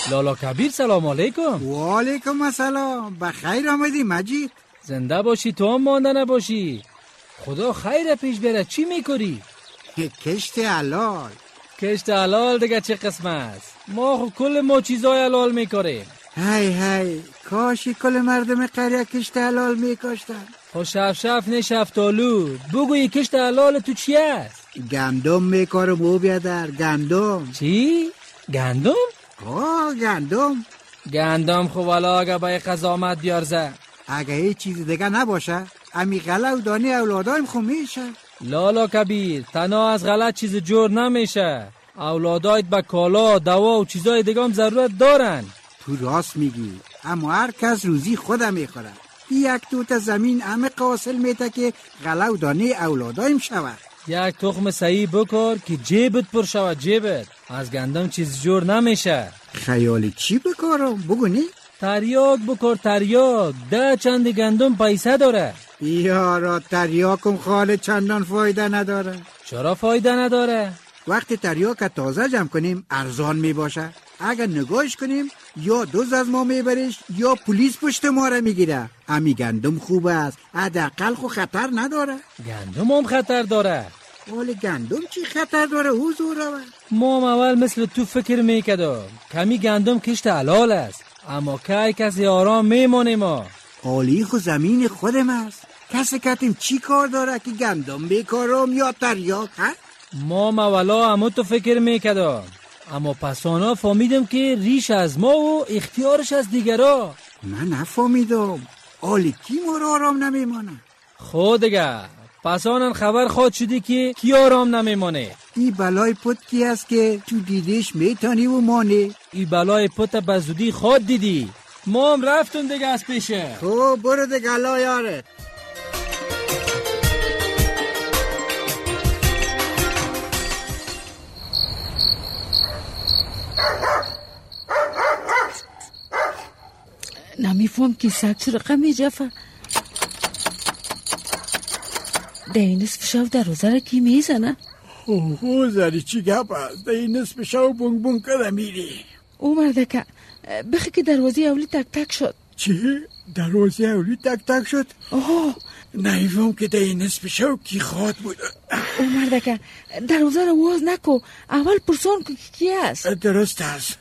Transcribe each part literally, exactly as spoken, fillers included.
لالا کبیر سلام علیکم. و علیکم السلام. بخیر آمدی مجید. زنده باشی تو هم مانده نباشی. خدا خیر پیش بره. چی میکری؟ کشت حلال. کشت حلال دیگه چه قسم است؟ ما خب کل ما چیزای حلال میکاریم. هی هی کاشی کل مردم قریه کشت حلال میکاشتن. خب شف شف نه شفتالو بگوی کشت حلال تو چی است؟ گندم میکارم او بیادر. گندم. چی؟ گندم؟ آه گندم. گندم خب والا اگه با قضامت بیارزه اگه هیچ چیز دیگه نباشه امی غله و دانی اولادایم خو میشه. لالا کبیر تنها از غلط چیز جور نمیشه. اولادایت به کالا دوا و چیزای دیگه هم ضرورت دارن. تو راست میگی، اما هر کس روزی خودم میخوره. یک توت زمین همه قاصل میته که غله و دانه اولادایم شود. یک تخم صحیح بکار که جیبت پر شود. جیبت از گندم چیز جور نمیشه. خیال چی بکارم بگونی؟ تریاک بکار. تریاک ده چند گندم پیسه داره. یارا تریاکم خاله چندان فایده نداره. چرا فایده نداره؟ وقتی تریاک تازه جمع کنیم ارزان می باشه. اگر نگاهش کنیم یا دوز از ما میبریش یا پلیس پشت ما را میگیره. امی گندم خوب است، حداقل خو خطر نداره. گندم هم خطر داره. ولی گندم چی خطر داره حضور؟ ما هم اول مثل تو فکر میکردم کمی گندم کشت حلال است، اما که کسی آرام میمونه. ما حالی خو زمین خودم است. کسی کتیم چی کار داره که گندم بیکارم یا تریاک ها؟ ما مولا همو تو فکر میکردم، اما پسانا فهمیدم که ریش از ما و اختیارش از دیگرا. من نفهمیدم. حالی کی ما را آرام نمیمانه؟ خود دیگه پسانن خبر خود شدی که کی آرام نمیمانه. ای بلای پت کی است که تو دیدیش میتانی و مانه؟ ای بلای پت بزودی خود دیدی. ما هم رفتم دیگه از پیشه. خب برو دیگه الله یارت. نمیفهم که سگ چرا قمی جفه ده این نصف شو دروازه را کی میزنه؟ اوه زری چی گپ است؟ ده این نصف شو بونگ بونگ کده میری. او مرده که بخی که دروازه اولی تک تک شد. چی؟ دروازه اولی تک تک شد؟ آه نمیفهم که ده این نصف شو کی خواد بود. او مرده که دروازه را واز نکو، اول پرسان که کی است. درست است.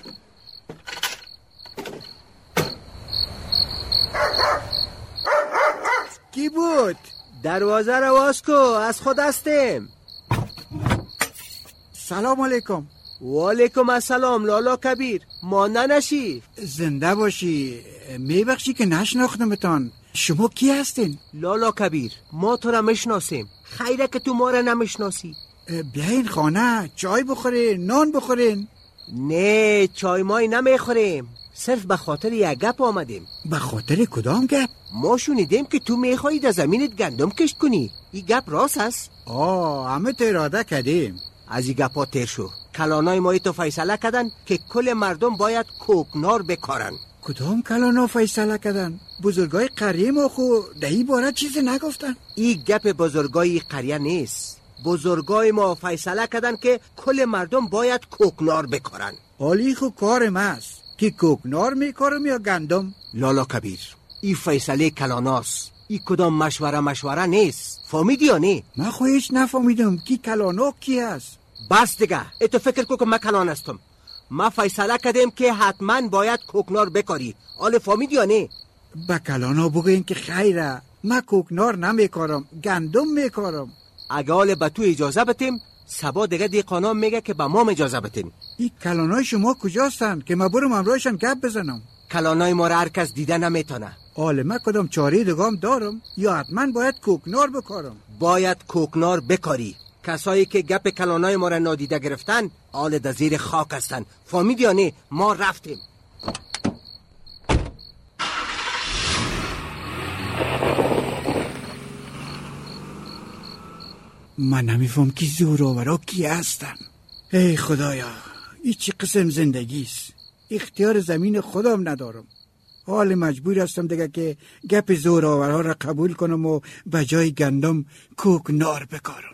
کی بود؟ دروازه رو باز کو، از خود هستیم. سلام علیکم. و علیکم السلام لالا کبیر. ما ننشی. زنده باشی. میبخشی که نشناختمتان. شما کی هستین؟ لالا کبیر ما تو را میشناسیم. خیره که تو ما را نمیشناسی. بیاین خانه چای بخورین، نان بخورین. نه چای مای نمیخوریم، صرف به خاطر یک گپ آمدیم. به خاطر کدام گپ؟ ما شنیدیم که تو میخوایی در زمینت گندم کشت کنی. این گپ راست است؟ آه همه تو اراده کردیم. از این گپا تیر شو. کلانای مایی تو فیصله کردن که کل مردم باید کوکنار بکارن. کدام کلانا فیصله کردن؟ بزرگای قریه ما خو دهی باره چیزی نگفتن. این گپ بزرگای قریه نیست. بزرگای ما فیصله کردن که کل مردم باید کوکنار بکارن. حالی خو کارم است که کوکنار میکارم یا گندم. لالا کبیر این فیصله کلاناست. این کدام مشوره مشوره نیست. فهمیدی یا نه؟ من خو هیچ نفهمیدم کی کلانا کی است. بس دیگه اتو فکر کو که من کلان هستم. ما فیصله کردیم که حتما باید کوکنار بکاری. آله فهمیدی یا نه؟ با کلانا بگوین که خیره، من کوکنار نمیکارم، گندم میکارم. اگه آله به تو اجازه بتیم سبا دیگه دیقانا میگه که به ما اجازه بتیم. این کلانای شما کجاستن که ما برم امرایشان گپ بزنم؟ کلانای ما را هر کس دیده نمیتونه. آله من کدام چاره دگام دارم یا حتما باید کوکنار بکارم؟ باید کوکنار بکاری. کسایی که گپ کلانای ما را نادیده گرفتن آله در زیر خاک هستن. فهمیدی یا نه؟ ما رفتیم. من نمیفهم کی زوراورا کی هستن. ای خدایا این چی قسم زندگیست؟ اختیار زمین خودم ندارم. حال مجبور هستم دیگه که گپ زوراورا را قبول کنم و به جای گندم کوکنار بکارم.